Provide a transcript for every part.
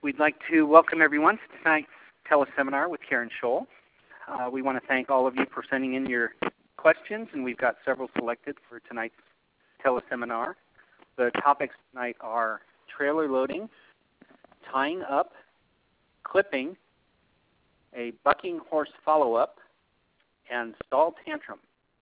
We'd like to welcome everyone to tonight's teleseminar with Karen Scholl. We want to thank all of you for sending in your questions, and we've got several selected for tonight's teleseminar. The topics tonight are trailer loading, tying up, clipping, a bucking horse follow-up, and stall tantrum.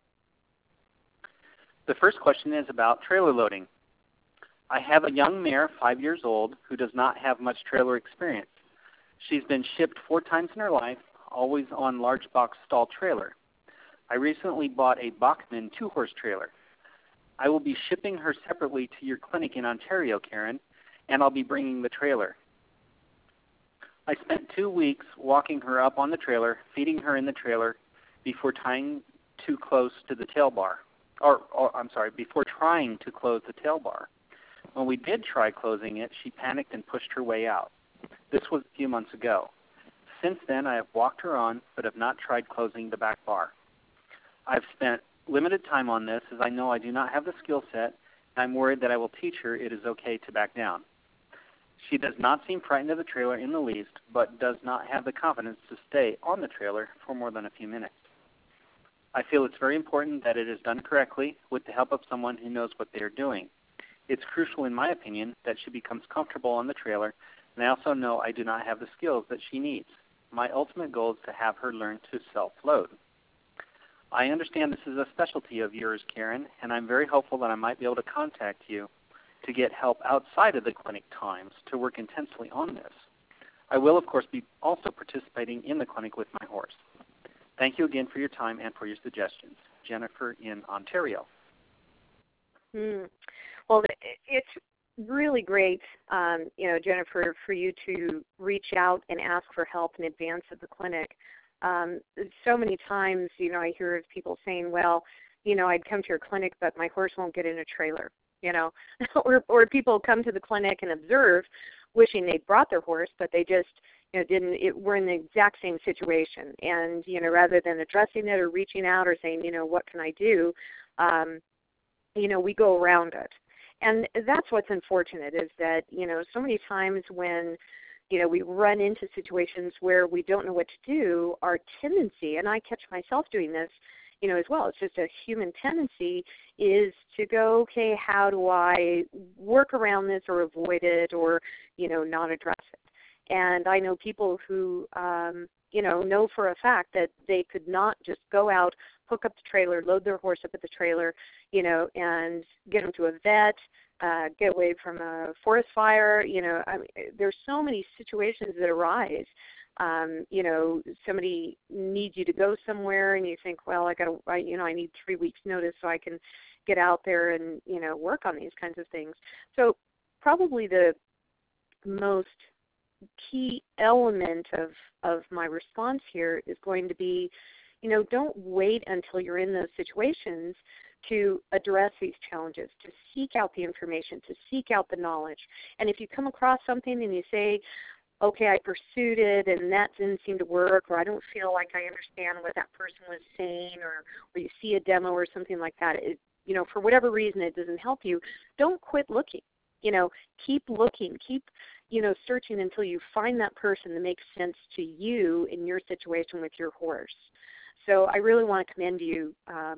The first question is about trailer loading. I have a young mare, 5 years old, who does not have much trailer experience. She's been shipped 4 times in her life, always on large box stall trailer. I recently bought a Bachmann 2-horse trailer. I will be shipping her separately to your clinic in Ontario, Karen, and I'll be bringing the trailer. I spent 2 weeks walking her up on the trailer, feeding her in the trailer, before tying too close to the tail bar. Before trying to close the tail bar. When we did try closing it, she panicked and pushed her way out. This was a few months ago. Since then, I have walked her on, but have not tried closing the back bar. I've spent limited time on this, as I know I do not have the skill set, and I'm worried that I will teach her it is okay to back down. She does not seem frightened of the trailer in the least, but does not have the confidence to stay on the trailer for more than a few minutes. I feel it's very important that it is done correctly with the help of someone who knows what they are doing. It's crucial, in my opinion, that she becomes comfortable on the trailer, and I also know I do not have the skills that she needs. My ultimate goal is to have her learn to self-load. I understand this is a specialty of yours, Karen, and I'm very hopeful that I might be able to contact you to get help outside of the clinic times to work intensely on this. I will, of course, be also participating in the clinic with my horse. Thank you again for your time and for your suggestions. Jennifer in Ontario. Well, it's really great, Jennifer, for you to reach out and ask for help in advance of the clinic. So many times, I hear of people saying, well, I'd come to your clinic, but my horse won't get in a trailer, or people come to the clinic and observe, wishing they'd brought their horse, but they just, we're in the exact same situation. And, rather than addressing it or reaching out or saying, what can I do, we go around it. And that's what's unfortunate is that, so many times when, we run into situations where we don't know what to do, our tendency, and I catch myself doing this, as well, it's just a human tendency, is to go, okay, how do I work around this or avoid it or, not address it? And I know people who, know for a fact that they could not just go out, hook up the trailer, load their horse up at the trailer, and get them to a vet, get away from a forest fire. There's so many situations that arise. Somebody needs you to go somewhere, and you think, well, I need 3 weeks' notice so I can get out there and, work on these kinds of things. So probably the most key element of my response here is going to be, don't wait until you're in those situations to address these challenges, to seek out the information, to seek out the knowledge. And if you come across something and you say, okay, I pursued it and that didn't seem to work, or I don't feel like I understand what that person was saying, or you see a demo or something like that, for whatever reason it doesn't help you, don't quit looking. Keep looking, keep searching until you find that person that makes sense to you in your situation with your horse. So I really want to commend you,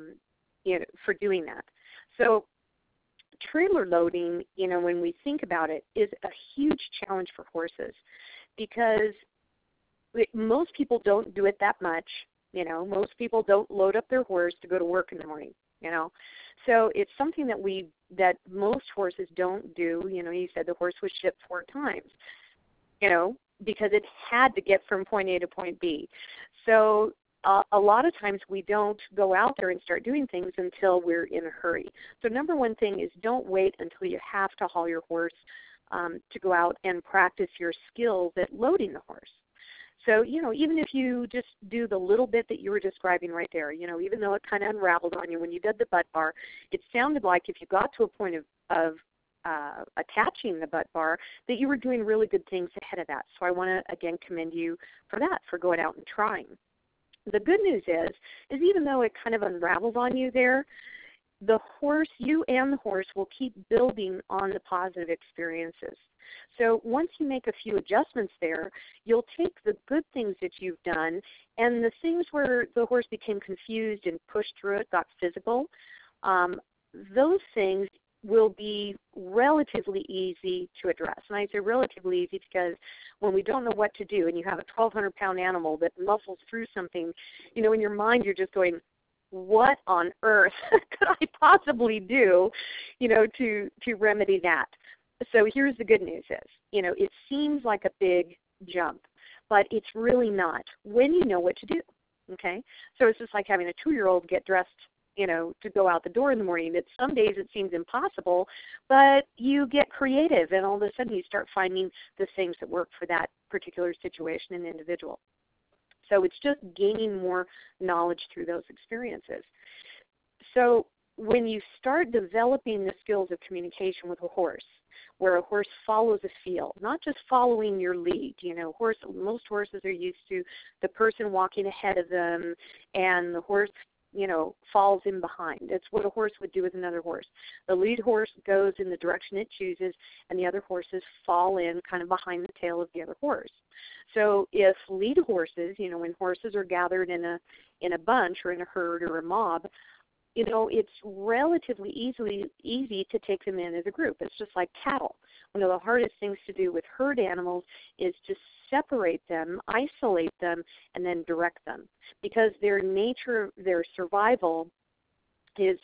for doing that. So trailer loading, when we think about it, is a huge challenge for horses because most people don't do it that much. Most people don't load up their horse to go to work in the morning. So it's something that most horses don't do. You said the horse was shipped 4 times, because it had to get from point A to point B. So a lot of times we don't go out there and start doing things until we're in a hurry. So number one thing is don't wait until you have to haul your horse to go out and practice your skills at loading the horse. So, even if you just do the little bit that you were describing right there, even though it kind of unraveled on you when you did the butt bar, it sounded like if you got to a point of attaching the butt bar, that you were doing really good things ahead of that. So I want to, again, commend you for that, for going out and trying. The good news is even though it kind of unraveled on you there, the horse, you and the horse, will keep building on the positive experiences. So once you make a few adjustments there, you'll take the good things that you've done and the things where the horse became confused and pushed through it, got physical, those things will be relatively easy to address. And I say relatively easy because when we don't know what to do and you have a 1,200-pound animal that muscles through something, you know, in your mind you're just going, what on earth could I possibly do, you know, to remedy that? So here's the good news is, you know, it seems like a big jump, but it's really not when you know what to do, okay? So it's just like having a 2-year-old get dressed, you know, to go out the door in the morning. That some days it seems impossible, but you get creative and all of a sudden you start finding the things that work for that particular situation and individual. So it's just gaining more knowledge through those experiences. So when you start developing the skills of communication with a horse, where a horse follows a feel, not just following your lead. You know, most horses are used to the person walking ahead of them and the horse, you know, falls in behind. It's what a horse would do with another horse. The lead horse goes in the direction it chooses, and the other horses fall in kind of behind the tail of the other horse. So if lead horses, you know, when horses are gathered in a bunch or in a herd or a mob, you know, it's relatively easy to take them in as a group. It's just like cattle. One of the hardest things to do with herd animals is to separate them, isolate them, and then direct them, because their nature, their survival is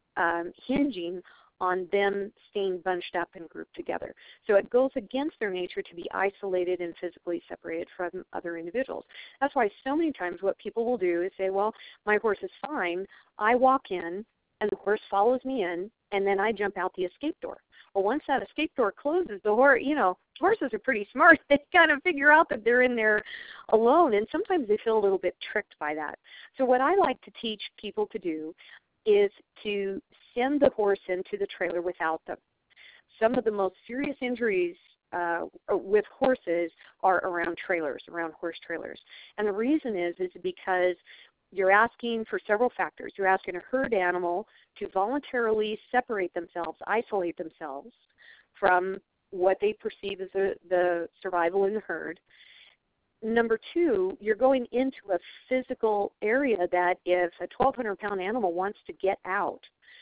hinging on them staying bunched up and grouped together. So it goes against their nature to be isolated and physically separated from other individuals. That's why so many times what people will do is say, well, my horse is fine. I walk in, and the horse follows me in, and then I jump out the escape door. Well, once that escape door closes, the horse, you know, horses are pretty smart. They kind of figure out that they're in there alone, and sometimes they feel a little bit tricked by that. So what I like to teach people to do is to send the horse into the trailer without them. Some of the most serious injuries with horses are around trailers, around horse trailers. And the reason is because you're asking for several factors. You're asking a herd animal to voluntarily separate themselves, isolate themselves from what they perceive as the survival in the herd. Number two, you're going into a physical area that if a 1,200-pound animal wants to get out,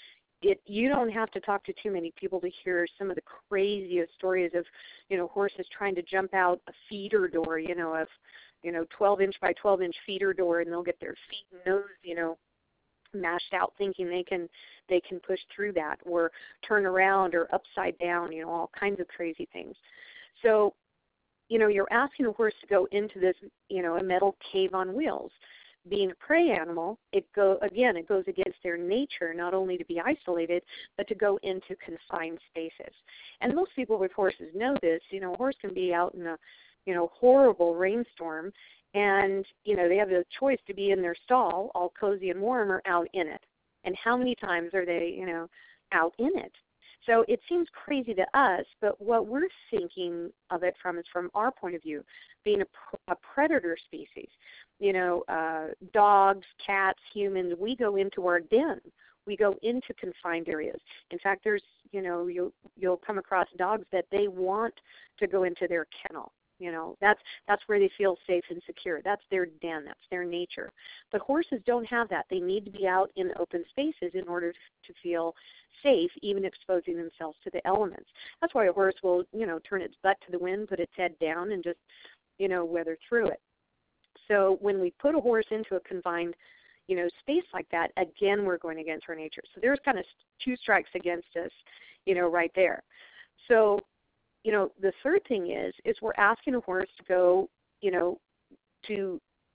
you don't have to talk to too many people to hear some of the craziest stories of, you know, horses trying to jump out a feeder door, you know, of, you know, 12-inch by 12-inch feeder door, and they'll get their feet and nose, you know, mashed out thinking they can push through that, or turn around or upside down, you know, all kinds of crazy things. So, you know, you're asking a horse to go into this, you know, a metal cave on wheels. Being a prey animal, it goes against their nature, not only to be isolated, but to go into confined spaces. And most people with horses know this. You know, a horse can be out in a, you know, horrible rainstorm, and, you know, they have the choice to be in their stall, all cozy and warm, or out in it. And how many times are they, you know, out in it? So it seems crazy to us, but what we're thinking of it from is from our point of view, being a predator species. You know, dogs, cats, humans, we go into our den. We go into confined areas. In fact, there's, you know, you'll come across dogs that they want to go into their kennel. You know, that's where they feel safe and secure. That's their den. That's their nature. But horses don't have that. They need to be out in open spaces in order to feel safe, even exposing themselves to the elements. That's why a horse will, you know, turn its butt to the wind, put its head down, and just, you know, weather through it. So when we put a horse into a confined, you know, space like that, again, we're going against our nature. So there's kind of two strikes against us, you know, right there. So, you know, the third thing is we're asking a horse to go, you know, to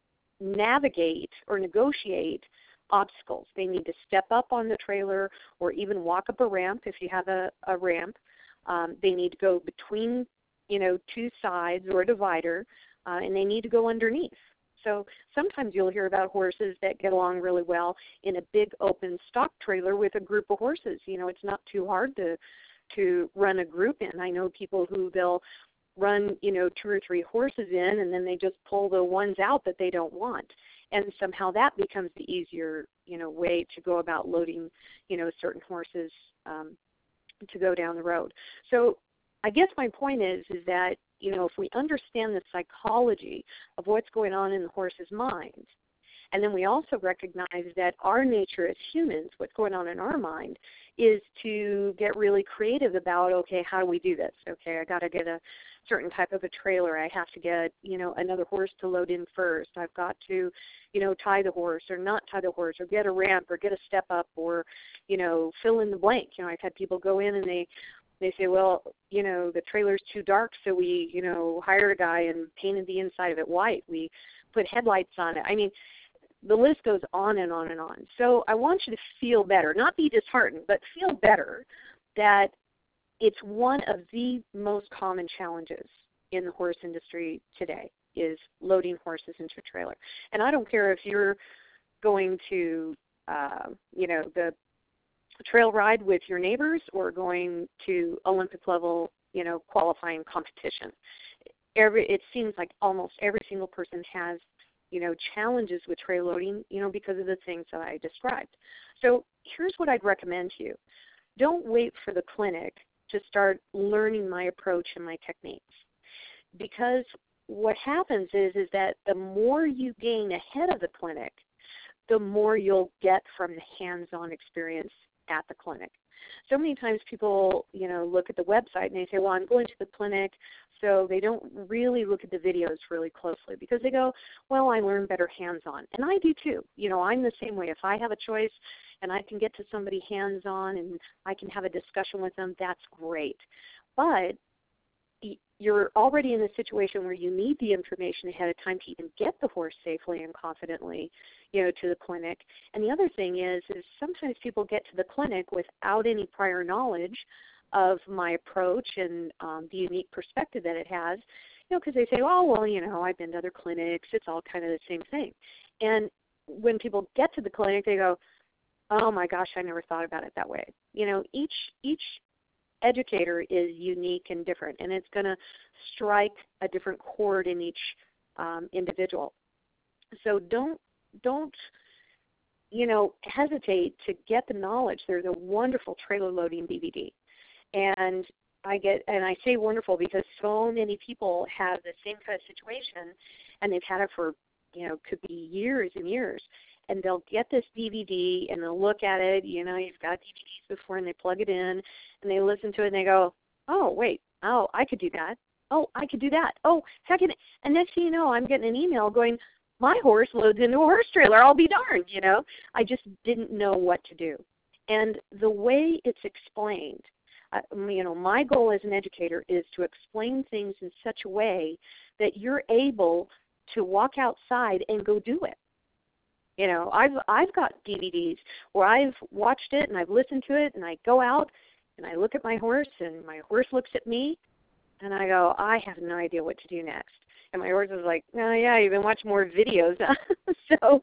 navigate or negotiate obstacles. They need to step up on the trailer or even walk up a ramp if you have a ramp. They need to go between, you know, two sides or a divider, and they need to go underneath. So sometimes you'll hear about horses that get along really well in a big open stock trailer with a group of horses. You know, it's not too hard to run a group in. I know people who they'll run, you know, 2 or 3 horses in, and then they just pull the ones out that they don't want. And somehow that becomes the easier, you know, way to go about loading, you know, certain horses to go down the road. So I guess my point is that, if we understand the psychology of what's going on in the horse's mind, and then we also recognize that our nature as humans, what's going on in our mind, is to get really creative about, okay, how do we do this? Okay, I got to get a certain type of a trailer. I have to get, another horse to load in first. I've got to, tie the horse or not tie the horse or get a ramp or get a step up or, fill in the blank. I've had people go in and they say, well, the trailer's too dark, so we, hired a guy and painted the inside of it white. We put headlights on it. I mean, the list goes on and on and on. So I want you to feel better, not be disheartened, but feel better that it's one of the most common challenges in the horse industry today is loading horses into a trailer. And I don't care if you're going to, the trail ride with your neighbors or going to Olympic level, qualifying competition. It seems like almost every single person has challenges with trail loading, because of the things that I described. So here's what I'd recommend to you. Don't wait for the clinic to start learning my approach and my techniques. Because what happens is that the more you gain ahead of the clinic, the more you'll get from the hands-on experience at the clinic. So many times people, look at the website and they say, well, I'm going to the clinic, so they don't really look at the videos really closely because they go, well, I learn better hands-on. And I do too. I'm the same way. If I have a choice and I can get to somebody hands-on and I can have a discussion with them, that's great. But you're already in a situation where you need the information ahead of time to even get the horse safely and confidently, to the clinic. And the other thing is sometimes people get to the clinic without any prior knowledge of my approach and the unique perspective that it has, because they say, oh, well, I've been to other clinics. It's all kind of the same thing. And when people get to the clinic, they go, oh, my gosh, I never thought about it that way. Each educator is unique and different, and it's going to strike a different chord in each individual. So don't hesitate to get the knowledge. There's a wonderful trailer loading DVD, and I say wonderful because so many people have the same kind of situation, and they've had it for could be years and years. And they'll get this DVD and they'll look at it. You've got DVDs before, and they plug it in and they listen to it and they go, oh, wait, oh, I could do that. Oh, I could do that. Oh, heck, and next thing you know, I'm getting an email going, my horse loads into a horse trailer. I'll be darned, I just didn't know what to do. And the way it's explained, my goal as an educator is to explain things in such a way that you're able to walk outside and go do it. I've got DVDs where I've watched it and I've listened to it, and I go out and I look at my horse and my horse looks at me and I go, I have no idea what to do next. And my horse is like, oh, yeah, you've been watching more videos. So,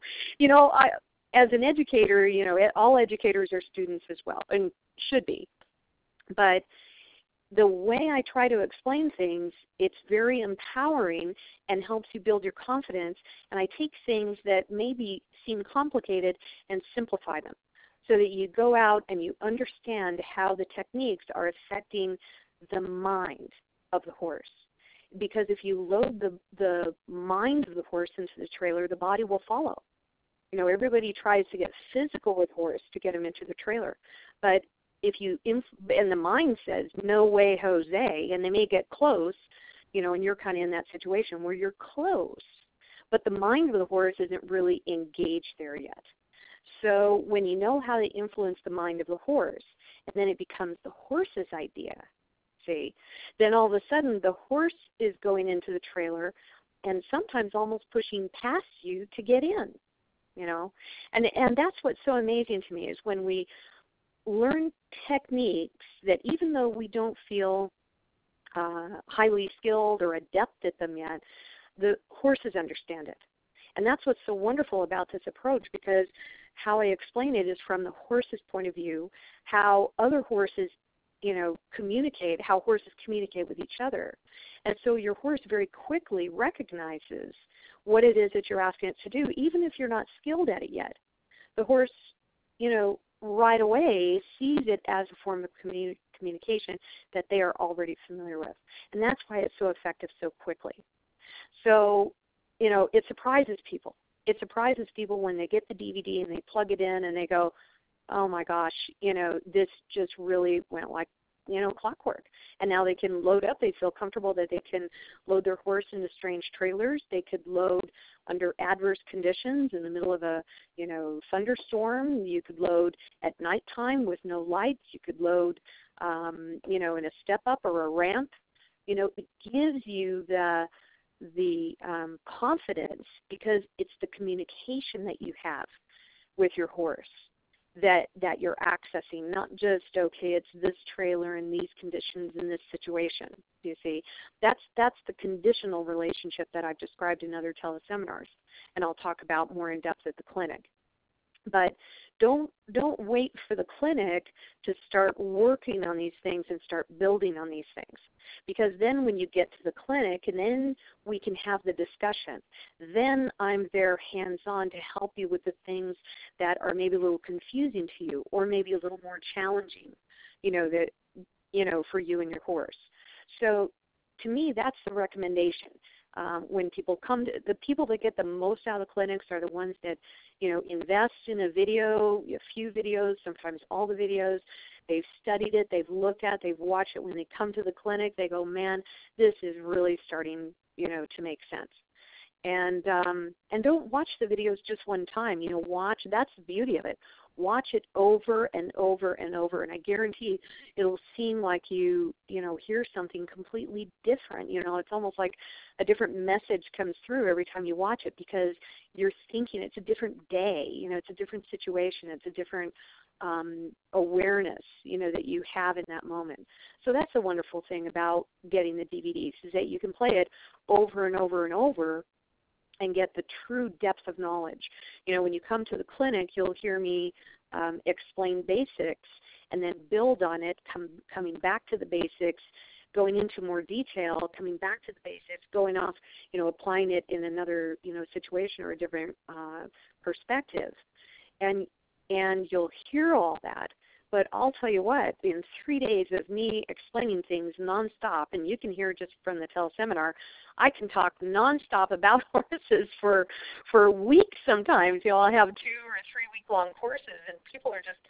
as an educator, all educators are students as well and should be. But the way I try to explain things, it's very empowering and helps you build your confidence. And I take things that maybe seem complicated and simplify them so that you go out and you understand how the techniques are affecting the mind of the horse. Because if you load the mind of the horse into the trailer, the body will follow. Everybody tries to get physical with horse to get him into the trailer. But if you, and the mind says, no way, Jose, and they may get close, and you're kind of in that situation where you're close, but the mind of the horse isn't really engaged there yet. So when you know how to influence the mind of the horse, and then it becomes the horse's idea, then all of a sudden the horse is going into the trailer and sometimes almost pushing past you to get in, And that's what's so amazing to me is when we learn techniques that even though we don't feel highly skilled or adept at them yet, the horses understand it. And that's what's so wonderful about this approach, because how I explain it is from the horse's point of view, how other horses, communicate, how horses communicate with each other. And so your horse very quickly recognizes what it is that you're asking it to do, even if you're not skilled at it yet. The horse, right away sees it as a form of communication that they are already familiar with. And that's why it's so effective so quickly. So, it surprises people. It surprises people when they get the DVD and they plug it in and they go, oh my gosh, this just really went like, clockwork. And now they can load up. They feel comfortable that they can load their horse into strange trailers. They could load under adverse conditions in the middle of a, thunderstorm. You could load at nighttime with no lights. You could load, in a step up or a ramp. It gives you the confidence, because it's the communication that you have with your horse that you're accessing, not just, okay, it's this trailer in these conditions in this situation. You see, that's the conditional relationship that I've described in other teleseminars, and I'll talk about more in depth at the clinic. But don't wait for the clinic to start working on these things and start building on these things. Because then when you get to the clinic, and then we can have the discussion, then I'm there hands-on to help you with the things that are maybe a little confusing to you, or maybe a little more challenging, for you and your horse. So to me, that's the recommendation. When people come, the people that get the most out of the clinics are the ones that, invest in a video, a few videos, sometimes all the videos. They've studied it, they've looked at it, they've watched it. When they come to the clinic, they go, man, this is really starting, to make sense. And don't watch the videos just one time. Watch. That's the beauty of it. Watch it over and over and over, and I guarantee it'll seem like you hear something completely different. It's almost like a different message comes through every time you watch it, because you're thinking it's a different day. It's a different situation. It's a different awareness, that you have in that moment. So that's a wonderful thing about getting the DVDs, is that you can play it over and over and over and get the true depth of knowledge. When you come to the clinic, you'll hear me explain basics and then build on it, coming back to the basics, going into more detail, coming back to the basics, going off, applying it in another, situation or a different perspective. And you'll hear all that. But I'll tell you what, in 3 days of me explaining things nonstop, and you can hear just from the teleseminar, I can talk nonstop about horses for weeks sometimes. I'll have 2 or 3 week-long courses, and people are just,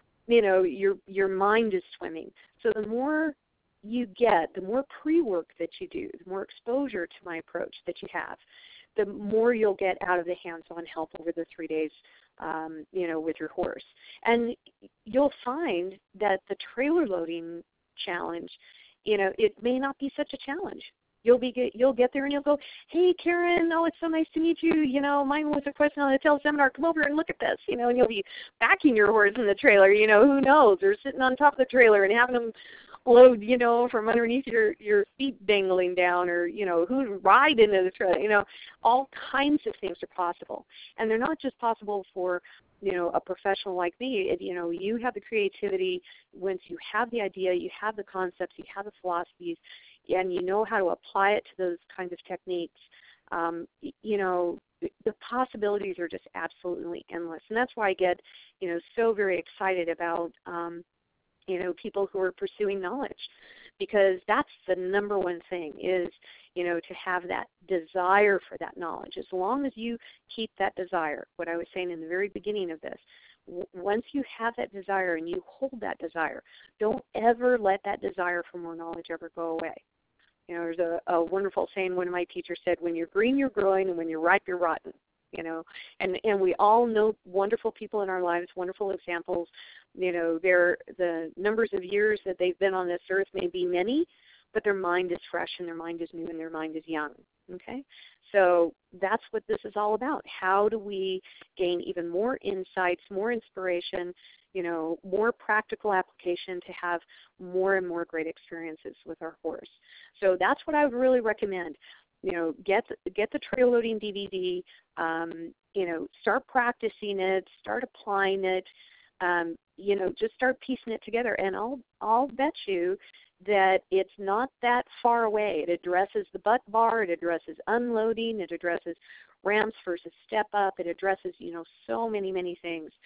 your mind is swimming. So the more you get, the more pre-work that you do, the more exposure to my approach that you have, the more you'll get out of the hands-on help over the 3 days, with your horse. And you'll find that the trailer loading challenge, it may not be such a challenge. You'll get there and you'll go, hey, Karen, oh, it's so nice to meet you. Mine was a question on the teleseminar. Come over and look at this, and you'll be backing your horse in the trailer, who knows, or sitting on top of the trailer and having them load, from underneath your feet dangling down, or, who ride into the trailer, all kinds of things are possible. And they're not just possible for, a professional like me. You have the creativity. Once you have the idea, you have the concepts, you have the philosophies, and you know how to apply it to those kinds of techniques, the possibilities are just absolutely endless. And that's why I get, so very excited about, people who are pursuing knowledge, because that's the number one thing is, to have that desire for that knowledge. As long as you keep that desire, what I was saying in the very beginning of this, once you have that desire and you hold that desire, don't ever let that desire for more knowledge ever go away. There's a wonderful saying one of my teachers said, when you're green, you're growing, and when you're ripe, you're rotten. And we all know wonderful people in our lives, wonderful examples. The numbers of years that they've been on this earth may be many, but their mind is fresh and their mind is new and their mind is young. Okay? So that's what this is all about. How do we gain even more insights, more inspiration, more practical application to have more and more great experiences with our horse? So that's what I would really recommend. Get the trail loading DVD. Start practicing it. Start applying it. Just start piecing it together, and I'll bet you that it's not that far away. It addresses the butt bar. It addresses unloading. It addresses ramps versus step up. It addresses so many things.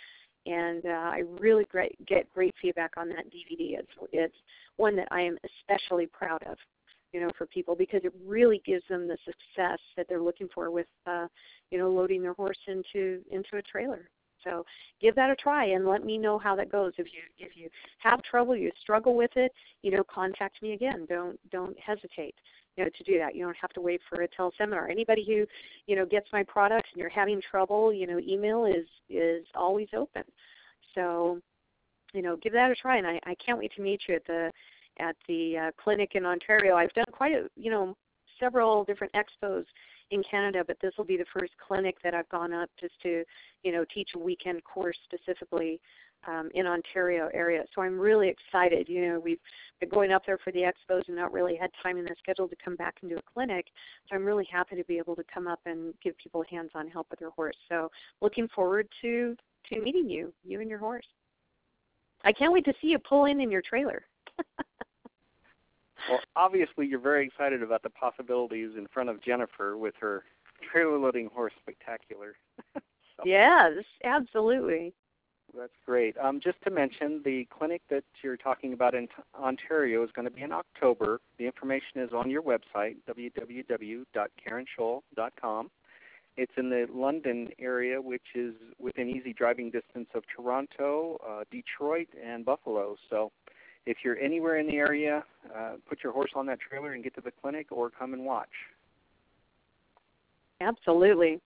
and I really get great feedback on that DVD. It's one that I am especially proud of, for people, because it really gives them the success that they're looking for with, loading their horse into a trailer. So give that a try and let me know how that goes. If you have trouble, you struggle with it, contact me again. Don't hesitate, to do that. You don't have to wait for a teleseminar. Anybody who, gets my products and you're having trouble, email is always open. So, give that a try, and I can't wait to meet you at the clinic in Ontario. I've done quite several different expos in Canada, but this will be the first clinic that I've gone up just to, teach a weekend course specifically in Ontario area. So I'm really excited. We've been going up there for the expos and not really had time in the schedule to come back and do a clinic. So I'm really happy to be able to come up and give people hands-on help with their horse. So looking forward to meeting you and your horse. I can't wait to see you pull in your trailer. Well, obviously you're very excited about the possibilities in front of Jennifer with her trailer loading horse spectacular. Yes, absolutely. That's great. Just to mention, the clinic that you're talking about in Ontario is going to be in October. The information is on your website, www.karenscholl.com. It's in the London area, which is within easy driving distance of Toronto, Detroit, and Buffalo. So if you're anywhere in the area, put your horse on that trailer and get to the clinic, or come and watch. Absolutely.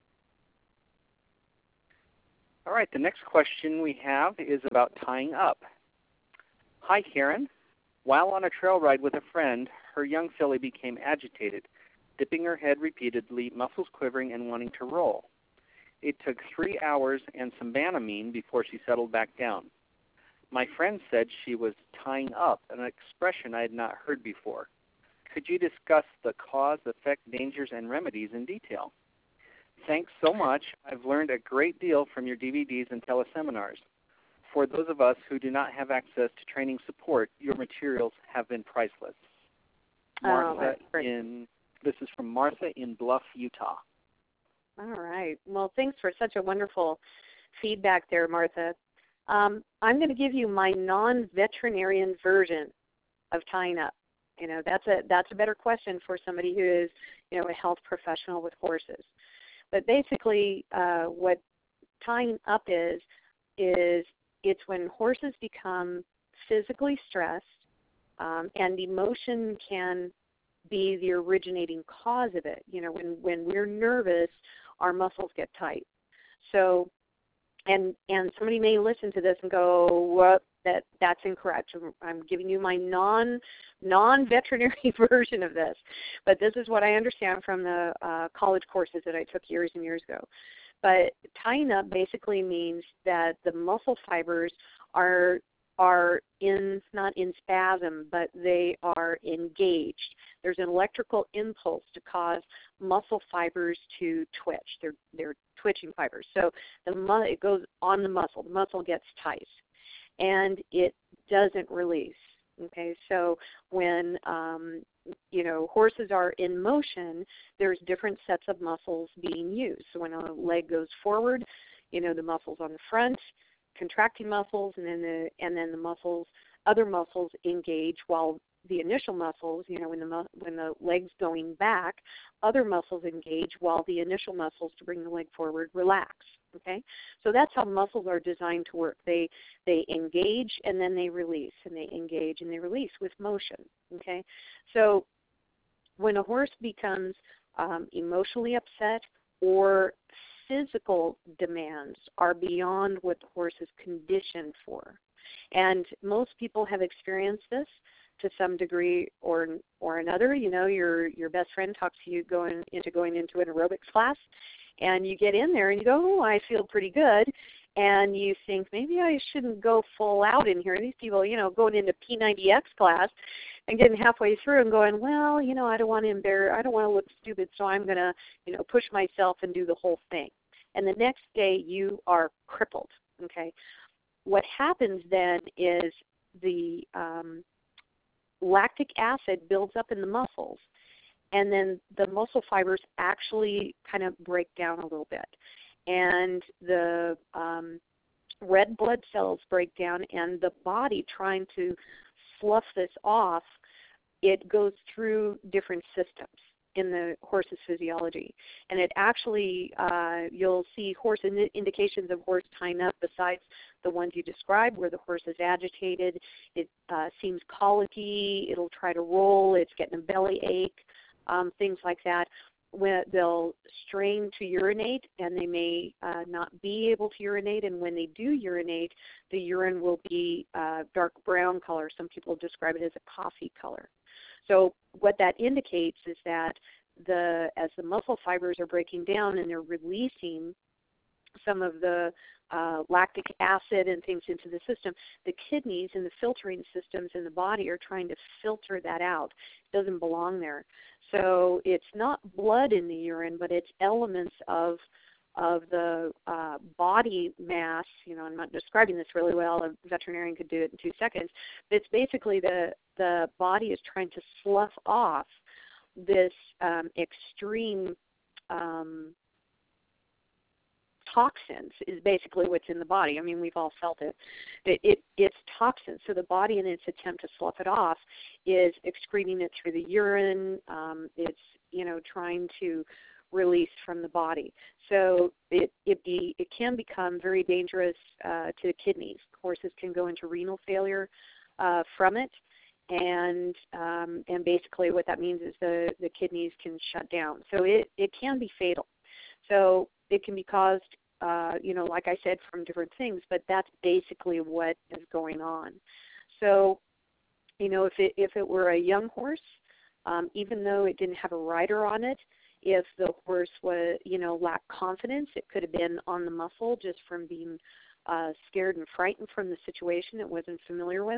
All right, the next question we have is about tying up. Hi, Karen. While on a trail ride with a friend, her young filly became agitated, dipping her head repeatedly, muscles quivering, and wanting to roll. It took 3 hours and some Banamine before she settled back down. My friend said she was tying up, an expression I had not heard before. Could you discuss the cause, effect, dangers, and remedies in detail? Thanks so much. I've learned a great deal from your DVDs and teleseminars. For those of us who do not have access to training support, your materials have been priceless. This is from Martha in Bluff, Utah. All right. Well, thanks for such a wonderful feedback there, Martha. I'm going to give you my non-veterinarian version of tying up. That's a better question for somebody who is, a health professional with horses. But basically, what tying up is it's when horses become physically stressed, and emotion can be the originating cause of it. When we're nervous, our muscles get tight. So, and somebody may listen to this and go, "Well, that's incorrect." I'm giving you my non-veterinary version of this, but this is what I understand from the college courses that I took years and years ago. But tying up basically means that the muscle fibers are not in spasm, but they are engaged. There's an electrical impulse to cause muscle fibers to twitch. They're twitching fibers. So it goes on the muscle. The muscle gets tight, and it doesn't release. Okay, so when horses are in motion, there's different sets of muscles being used. So when a leg goes forward, the muscles on the front, contracting muscles, and then other muscles engage, while the initial muscles, when the leg's going back, other muscles engage while the initial muscles to bring the leg forward relax. Okay, so that's how muscles are designed to work. They engage and then they release, and they engage and they release with motion. Okay, so when a horse becomes emotionally upset, or physical demands are beyond what the horse is conditioned for, and most people have experienced this to some degree or another. Your best friend talks to you going into an aerobics class, and you get in there and you go, "Oh, I feel pretty good," and you think, maybe I shouldn't go full out in here. These people, going into P90X class and getting halfway through and going, well, I don't want to look stupid, so I'm going to, push myself and do the whole thing. And the next day you are crippled, okay? What happens then is the lactic acid builds up in the muscles, and then the muscle fibers actually kind of break down a little bit. And the red blood cells break down, and the body, trying to slough this off, it goes through different systems in the horse's physiology. And it actually, you'll see indications of horse tying up besides the ones you described, where the horse is agitated, it seems colicky, it'll try to roll, it's getting a belly ache, things like that. When they'll strain to urinate, and they may not be able to urinate, and when they do urinate, the urine will be dark brown color. Some people describe it as a coffee color. So what that indicates is that as the muscle fibers are breaking down and they're releasing some of the lactic acid and things into the system, the kidneys and the filtering systems in the body are trying to filter that out. It doesn't belong there. So it's not blood in the urine, but it's elements of the body mass. I'm not describing this really well. A veterinarian could do it in 2 seconds. But it's basically the body is trying to slough off this extreme toxins is basically what's in the body. I mean, we've all felt it. It's toxins. So the body, in its attempt to slough it off, is excreting it through the urine. It's, trying to release from the body. So it can become very dangerous to the kidneys. Horses can go into renal failure from it. And basically what that means is the kidneys can shut down. So it can be fatal. So it can be caused, like I said, from different things, but that's basically what is going on. So, if it were a young horse, even though it didn't have a rider on it, if the horse was, lacked confidence, it could have been on the muscle just from being scared and frightened from the situation it wasn't familiar with.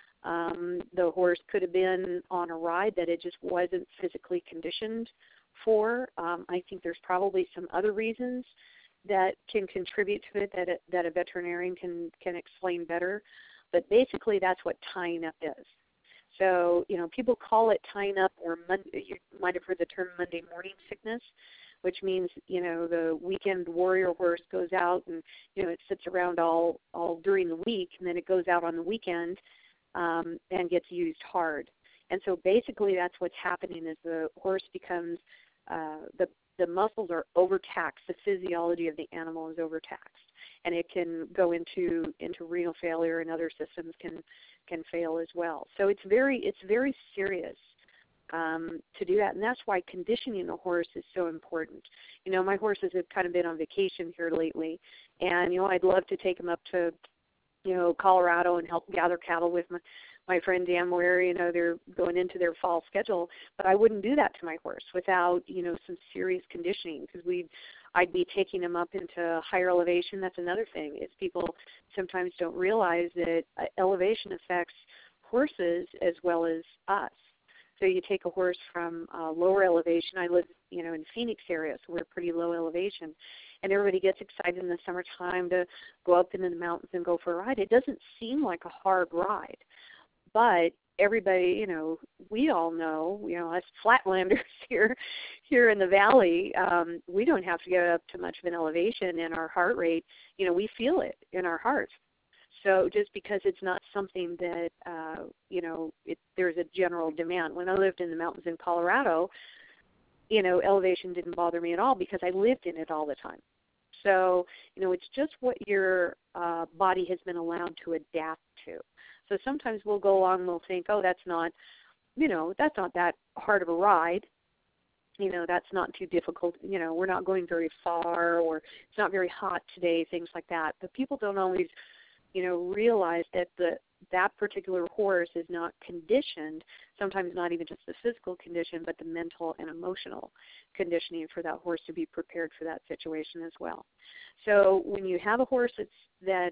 The horse could have been on a ride that it just wasn't physically conditioned for. I think there's probably some other reasons that can contribute to it that a veterinarian can explain better. But basically that's what tying up is. So, people call it tying up, or you might have heard the term Monday morning sickness, which means, the weekend warrior horse goes out and, it sits around all during the week, and then it goes out on the weekend and gets used hard. And so basically that's what's happening is the horse becomes, the muscles are overtaxed, the physiology of the animal is overtaxed, and it can go into renal failure, and other systems can fail as well. So it's very serious to do that, and that's why conditioning a horse is so important. My horses have kind of been on vacation here lately, and I'd love to take them up to Colorado and help gather cattle with my friend Dan Ware. They're going into their fall schedule, but I wouldn't do that to my horse without some serious conditioning, because I'd be taking them up into higher elevation. That's another thing, is people sometimes don't realize that elevation affects horses as well as us. So you take a horse from lower elevation. I live, in Phoenix area, so we're pretty low elevation, and everybody gets excited in the summertime to go up into the mountains and go for a ride. It doesn't seem like a hard ride, but everybody, we all know, us flatlanders here in the valley, we don't have to get up to much of an elevation, and our heart rate, we feel it in our hearts. So just because it's not something that, there's a general demand. When I lived in the mountains in Colorado, elevation didn't bother me at all because I lived in it all the time. So, it's just what your body has been allowed to adapt to. So sometimes we'll go along and we'll think, oh, that's not that hard of a ride. That's not too difficult. We're not going very far, or it's not very hot today, things like that. But people don't always, realize that that particular horse is not conditioned, sometimes not even just the physical condition, but the mental and emotional conditioning for that horse to be prepared for that situation as well. So when you have a horse that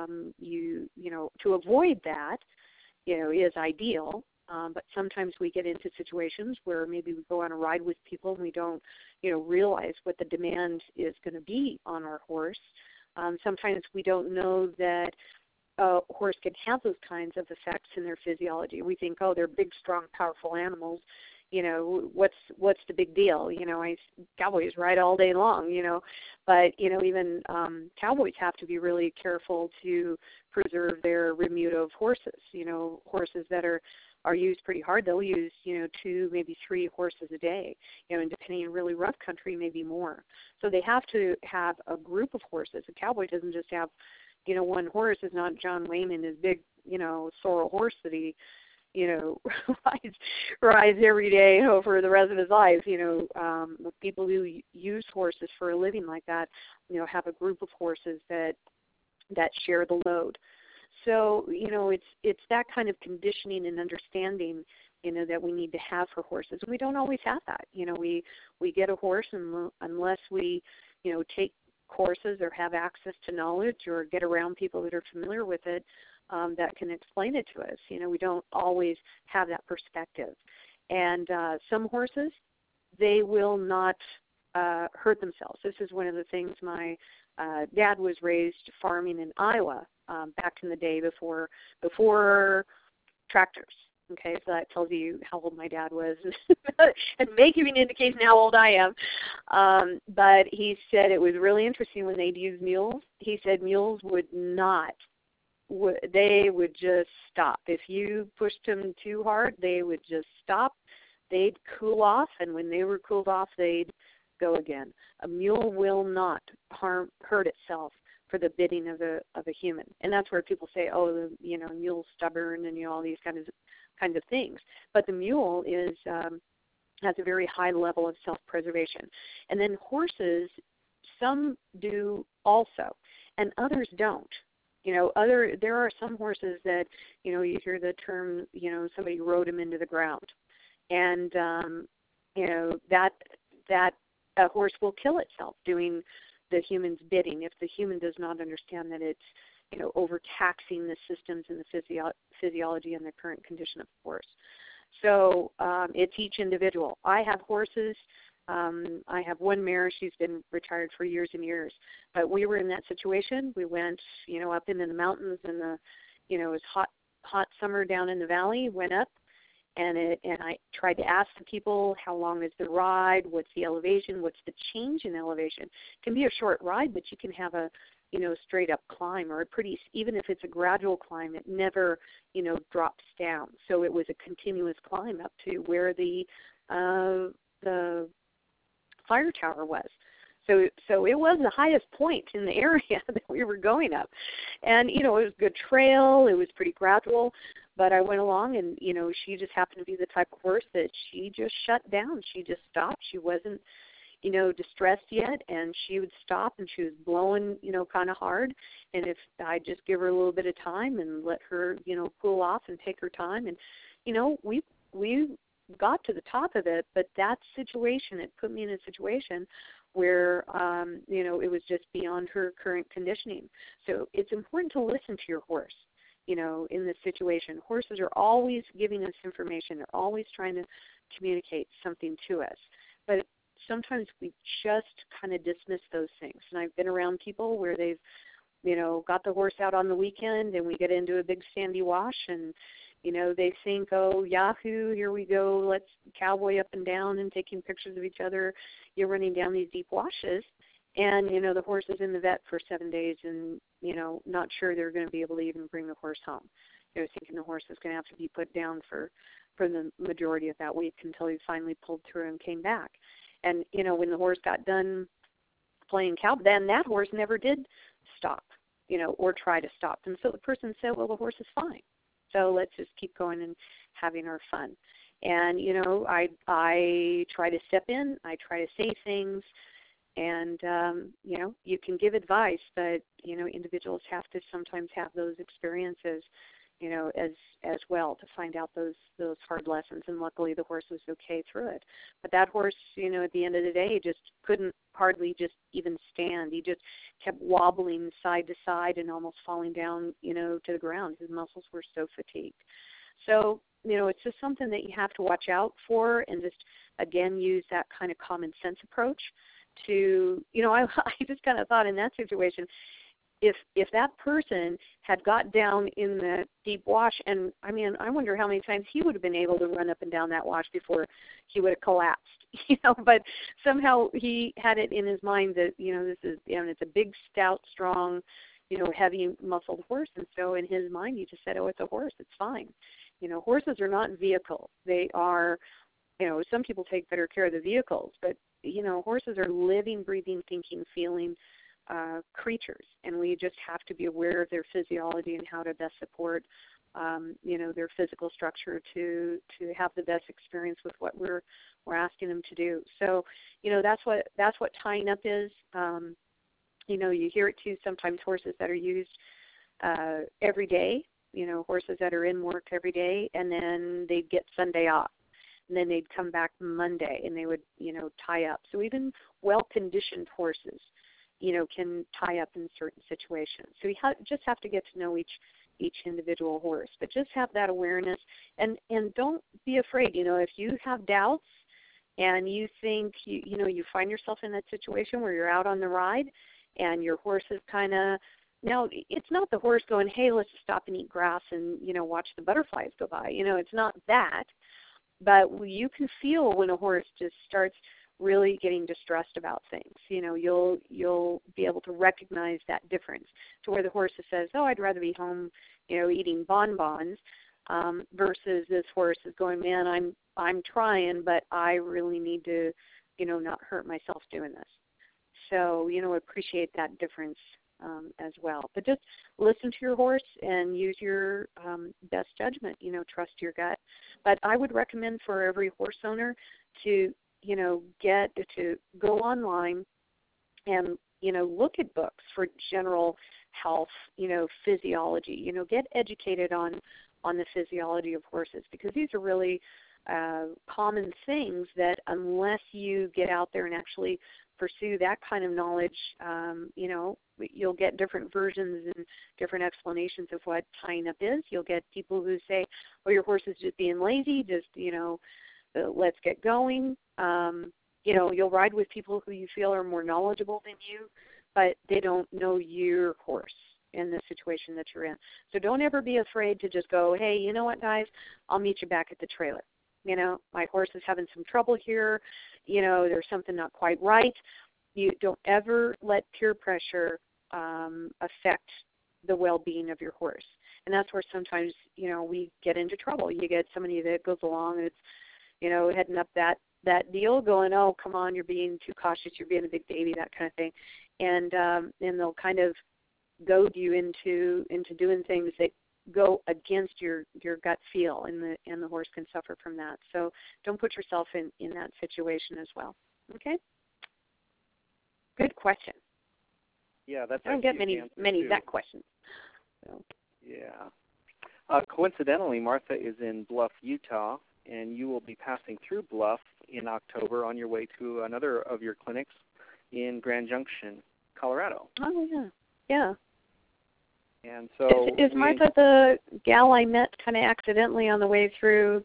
to avoid that, is ideal. But sometimes we get into situations where maybe we go on a ride with people and we don't, realize what the demand is going to be on our horse. Sometimes we don't know that a horse can have those kinds of effects in their physiology. We think, oh, they're big, strong, powerful animals. What's the big deal? Cowboys ride all day long, But, even cowboys have to be really careful to preserve their remuda of horses. Horses that are used pretty hard, they'll use, 2, maybe 3 horses a day, and depending on really rough country, maybe more. So they have to have a group of horses. A cowboy doesn't just have, one horse. Is not John Wayne and his big, sorrel horse that he, rides every day, for the rest of his life. People who use horses for a living like that, have a group of horses that share the load. So, it's that kind of conditioning and understanding, that we need to have for horses. And we don't always have that. We get a horse, and unless we, take courses or have access to knowledge or get around people that are familiar with it, that can explain it to us. We don't always have that perspective. And some horses, they will not hurt themselves. This is one of the things my dad was raised farming in Iowa back in the day before tractors. Okay, so that tells you how old my dad was, and may give you an indication how old I am. But he said it was really interesting when they'd use mules. He said mules would not. They would just stop. If you pushed them too hard, they would just stop. They'd cool off, and when they were cooled off, they'd go again. A mule will not hurt itself for the bidding of a human, and that's where people say, "Oh, mule's stubborn," and all these kinds of things. But the mule has a very high level of self-preservation, and then horses, some do also, and others don't. There are some horses that, you hear the term, somebody rode him into the ground. And, that a horse will kill itself doing the human's bidding if the human does not understand that it's, overtaxing the systems and the physiology and the current condition of the horse. So it's each individual. I have horses. I have one mare. She's been retired for years and years. But we were in that situation. We went, up into the mountains in the, it was hot summer down in the valley. Went up, and I tried to ask the people, how long is the ride? What's the elevation? What's the change in elevation? It can be a short ride, but you can have a, straight up climb, or even if it's a gradual climb, it never, drops down. So it was a continuous climb up to where the fire tower was. So it was the highest point in the area that we were going up. And, it was a good trail. It was pretty gradual. But I went along, and, she just happened to be the type of horse that she just shut down. She just stopped. She wasn't, distressed yet, and she would stop, and she was blowing, kind of hard. And if I just give her a little bit of time and let her, cool off and take her time. And, we got to the top of it, but that situation, it put me in a situation where, it was just beyond her current conditioning. So it's important to listen to your horse, in this situation. Horses are always giving us information. They're always trying to communicate something to us. But sometimes we just kind of dismiss those things. And I've been around people where they've, got the horse out on the weekend, and we get into a big sandy wash, and they think, oh, yahoo, here we go, let's cowboy up and down and taking pictures of each other. You're running down these deep washes, and, the horse is in the vet for 7 days, and, not sure they're going to be able to even bring the horse home. Thinking the horse is going to have to be put down for the majority of that week until he finally pulled through and came back. And, when the horse got done playing cowboy, then that horse never did stop, or try to stop. And so the person said, well, the horse is fine. So let's just keep going and having our fun. And, I try to step in. I try to say things. And, you can give advice, but, individuals have to sometimes have those experiences, as well to find out those hard lessons. And luckily the horse was okay through it. But that horse, at the end of the day, just couldn't hardly just even stand. He just kept wobbling side to side and almost falling down, to the ground. His muscles were so fatigued. So, it's just something that you have to watch out for, and just, again, use that kind of common sense approach to, I just kind of thought in that situation, if that person had got down in the deep wash, and I mean, I wonder how many times he would have been able to run up and down that wash before he would have collapsed, but somehow he had it in his mind that, this is, it's a big, stout, strong, heavy muscled horse, and so in his mind he just said, oh, it's a horse, it's fine. Horses are not vehicles. They are, some people take better care of the vehicles, but, horses are living, breathing, thinking, feeling creatures, and we just have to be aware of their physiology and how to best support, their physical structure to have the best experience with what we're asking them to do. So, that's what tying up is. You hear it too sometimes, horses that are used every day. Horses that are in work every day, and then they'd get Sunday off, and then they'd come back Monday, and they would tie up. So even well-conditioned horses can tie up in certain situations. So you just have to get to know each individual horse, but just have that awareness, and don't be afraid. If you have doubts and you think you find yourself in that situation where you're out on the ride and your horse is kind of, now it's not the horse going, hey, let's stop and eat grass and watch the butterflies go by. It's not that, but you can feel when a horse just starts really getting distressed about things. You'll be able to recognize that difference to where the horse says, oh, I'd rather be home, eating bonbons, versus this horse is going, man, I'm trying, but I really need to, not hurt myself doing this. So, appreciate that difference as well. But just listen to your horse and use your best judgment, trust your gut. But I would recommend for every horse owner to get to go online and, look at books for general health, physiology, get educated on the physiology of horses, because these are really common things that unless you get out there and actually pursue that kind of knowledge, you'll get different versions and different explanations of what tying up is. You'll get people who say, oh, your horse is just being lazy, just, let's get going. You'll ride with people who you feel are more knowledgeable than you, but they don't know your horse in the situation that you're in. So don't ever be afraid to just go, hey, you know what, guys, I'll meet you back at the trailer. My horse is having some trouble here. There's something not quite right. You don't ever let peer pressure affect the well-being of your horse. And that's where sometimes, we get into trouble. You get somebody that goes along and it's, heading up that deal going, oh, come on, you're being too cautious, you're being a big baby, that kind of thing. And they'll kind of goad you into doing things that go against your gut feel, and the horse can suffer from that. So don't put yourself in that situation as well. Okay? Good question. Yeah, that's. I don't get many that questions. So. Yeah. Coincidentally, Martha is in Bluff, Utah, and you will be passing through Bluff in October on your way to another of your clinics in Grand Junction, Colorado. Oh, yeah. Yeah. And so is Martha the gal I met kind of accidentally on the way through?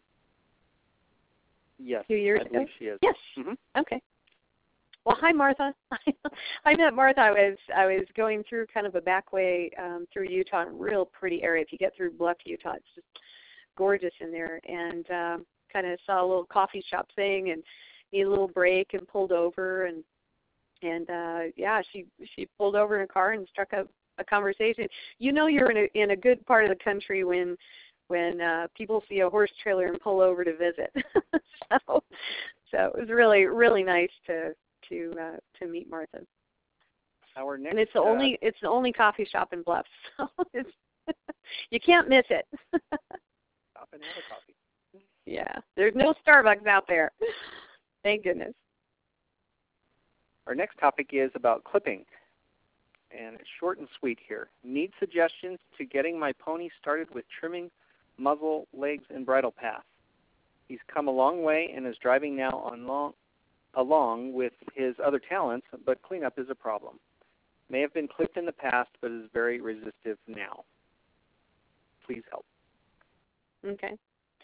Yes, a few years I ago? believe she is. Yes. Mm-hmm. Okay. Well, hi, Martha. I met Martha. I was going through kind of a back way through Utah, a real pretty area. If you get through Bluff, Utah, it's just gorgeous in there. And kind of saw a little coffee shop thing and needed a little break and pulled over. And she pulled over in a car and struck up a conversation. You're in a good part of the country when people see a horse trailer and pull over to visit. so it was really, really nice to meet Martha. Our next, and it's the only coffee shop in Bluff, so you can't miss it. Stop and have a coffee. Yeah, there's no Starbucks out there. Thank goodness. Our next topic is about clipping, and it's short and sweet here. Need suggestions to getting my pony started with trimming muzzle, legs, and bridle path. He's come a long way and is driving now along with his other talents, but cleanup is a problem. May have been clipped in the past, but is very resistive now. Please help. Okay.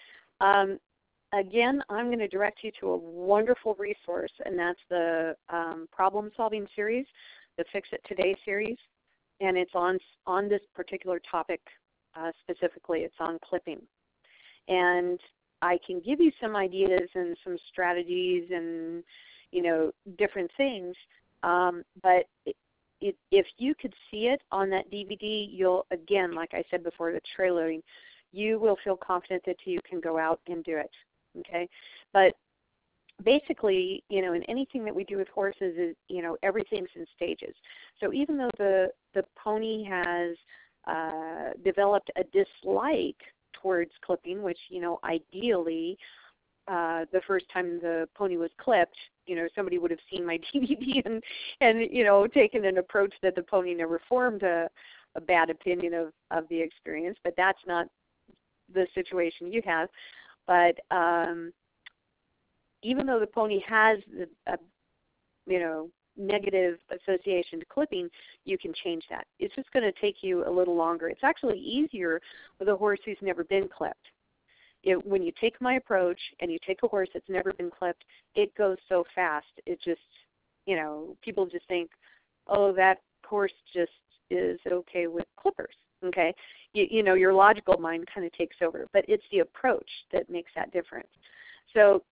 Again, I'm going to direct you to a wonderful resource, and that's the Problem Solving series, the Fix It Today series. and it's on this particular topic specifically. It's on clipping. And I can give you some ideas and some strategies and, different things, but if you could see it on that DVD, you'll, again, like I said before, the trail loading, you will feel confident that you can go out and do it, okay? But basically, in anything that we do with horses is, everything's in stages. So even though the pony has developed a dislike towards clipping, which, ideally, the first time the pony was clipped, somebody would have seen my DVD and taken an approach that the pony never formed a bad opinion of the experience, but that's not the situation you have. But even though the pony has a negative association to clipping, you can change that. It's just going to take you a little longer. It's actually easier with a horse who's never been clipped. When you take my approach and you take a horse that's never been clipped, it goes so fast. It just, people just think, oh, that horse just is okay with clippers, okay? Your logical mind kind of takes over, but it's the approach that makes that difference. So,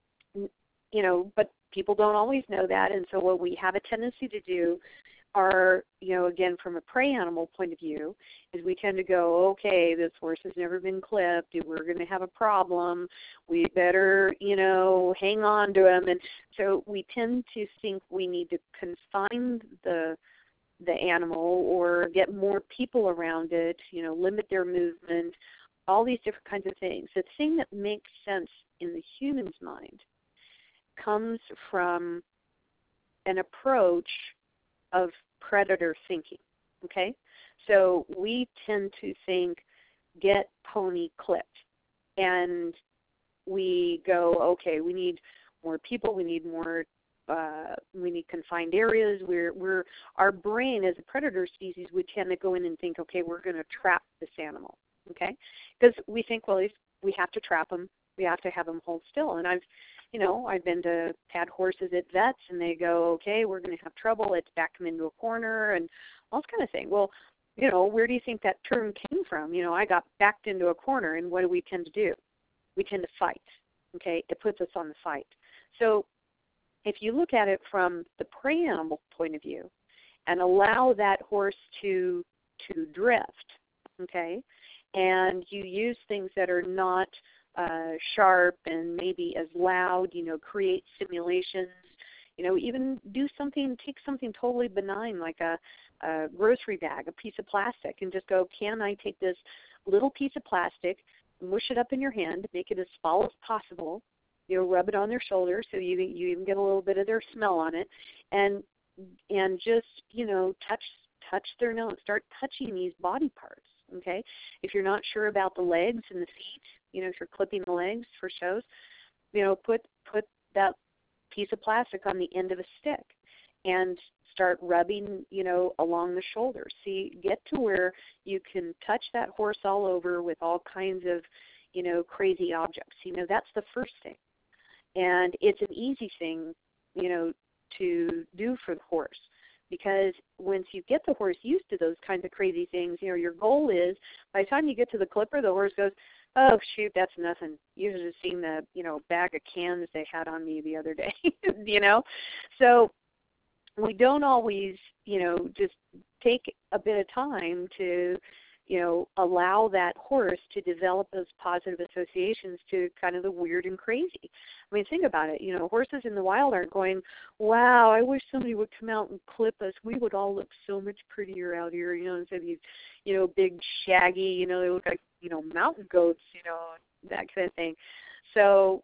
but people don't always know that, and so what we have a tendency to do are, again, from a prey animal point of view, is we tend to go, okay, this horse has never been clipped, we're going to have a problem, we better, hang on to him. And so we tend to think we need to confine the animal or get more people around it, limit their movement, all these different kinds of things. The thing that makes sense in the human's mind comes from an approach of predator thinking, okay? So we tend to think, get pony clipped. And we go, okay, we need more people, we need more, we need confined areas. Our brain as a predator species would tend to go in and think, okay, we're going to trap this animal, okay? Because we think, well, if we have to trap them, we have to have them hold still. And I've had horses at vets, and they go, okay, we're going to have trouble. Let's back them into a corner and all this kind of thing. Well, where do you think that term came from? I got backed into a corner, and what do we tend to do? We tend to fight, okay? It puts us on the fight. So if you look at it from the prey animal point of view and allow that horse to drift, okay, and you use things that are not sharp and maybe as loud, create simulations, even take something totally benign like a grocery bag, a piece of plastic, and just go, can I take this little piece of plastic, mush it up in your hand, make it as small as possible, rub it on their shoulder so you even get a little bit of their smell on it, and just, touch their nose, start touching these body parts, okay? If you're not sure about the legs and the feet, if you're clipping the legs for shows, put that piece of plastic on the end of a stick and start rubbing, along the shoulders. See, get to where you can touch that horse all over with all kinds of, crazy objects. That's the first thing. And it's an easy thing, to do for the horse. Because once you get the horse used to those kinds of crazy things, your goal is, by the time you get to the clipper, the horse goes, oh, shoot, that's nothing. You should have seen the, bag of cans they had on me the other day, So we don't always, just take a bit of time to, allow that horse to develop those positive associations to kind of the weird and crazy. I mean, think about it. Horses in the wild aren't going, wow, I wish somebody would come out and clip us. We would all look so much prettier out here, instead of these, big, shaggy, they look like, mountain goats, that kind of thing. So,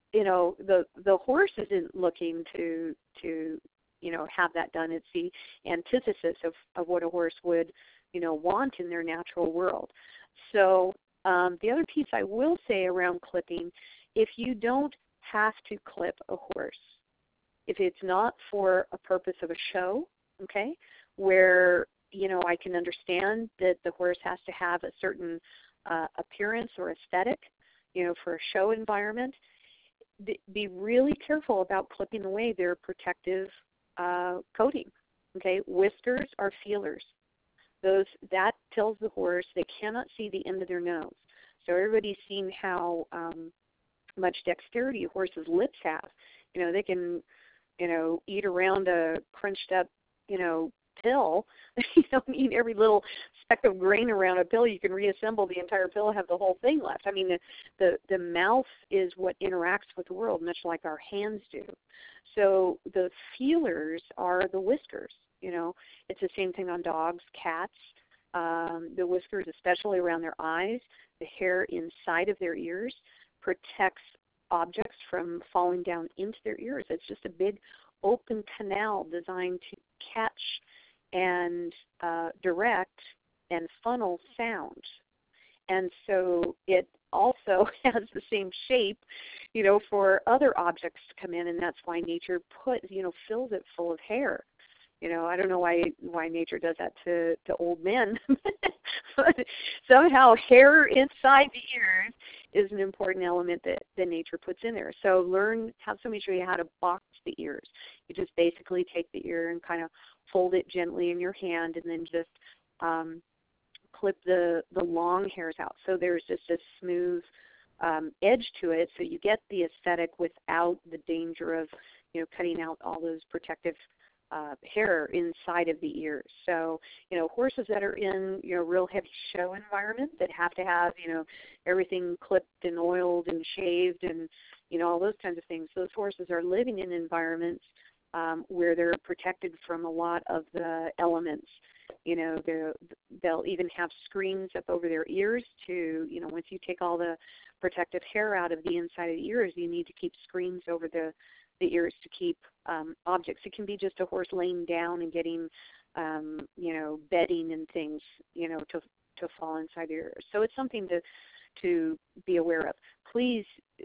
the horse isn't looking to have that done. It's the antithesis of what a horse would, want in their natural world. So the other piece I will say around clipping, if you don't have to clip a horse, if it's not for a purpose of a show, okay, where, I can understand that the horse has to have a certain appearance or aesthetic, for a show environment, be really careful about clipping away their protective coating, okay? Whiskers are feelers. that tells the horse they cannot see the end of their nose. So everybody's seen how much dexterity a horse's lips have. They can, eat around a crunched up, pill. You don't eat every little speck of grain around a pill. You can reassemble the entire pill, have the whole thing left. I mean, the mouth is what interacts with the world, much like our hands do. So the feelers are the whiskers. It's the same thing on dogs, cats. The whiskers, especially around their eyes, the hair inside of their ears, protects objects from falling down into their ears. It's just a big open canal designed to catch and direct and funnel sound. And so it also has the same shape, for other objects to come in, and that's why nature fills it full of hair. I don't know why nature does that to old men, but somehow hair inside the ears is an important element that nature puts in there. So have somebody show you how to box the ears. You just basically take the ear and kind of fold it gently in your hand, and then just clip the long hairs out. So there's just a smooth edge to it, so you get the aesthetic without the danger of cutting out all those protective hair inside of the ears. So, horses that are in, real heavy show environment that have to have, everything clipped and oiled and shaved and, all those kinds of things, those horses are living in environments where they're protected from a lot of the elements. They'll even have screens up over their ears to, once you take all the protective hair out of the inside of the ears, you need to keep screens over the ears to keep objects. It can be just a horse laying down and getting, bedding and things, to fall inside the ears. So it's something to be aware of. Please,